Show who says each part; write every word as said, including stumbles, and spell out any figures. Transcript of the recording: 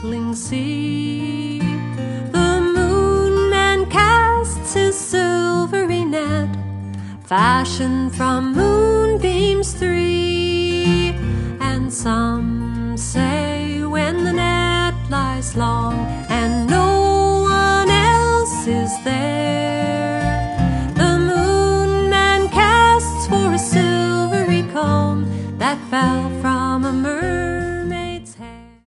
Speaker 1: sparkling sea. The moon man casts his silvery net, fashioned from moonbeams three. And some say when the net lies long and no one else is there, the moon man casts for a silvery comb that fell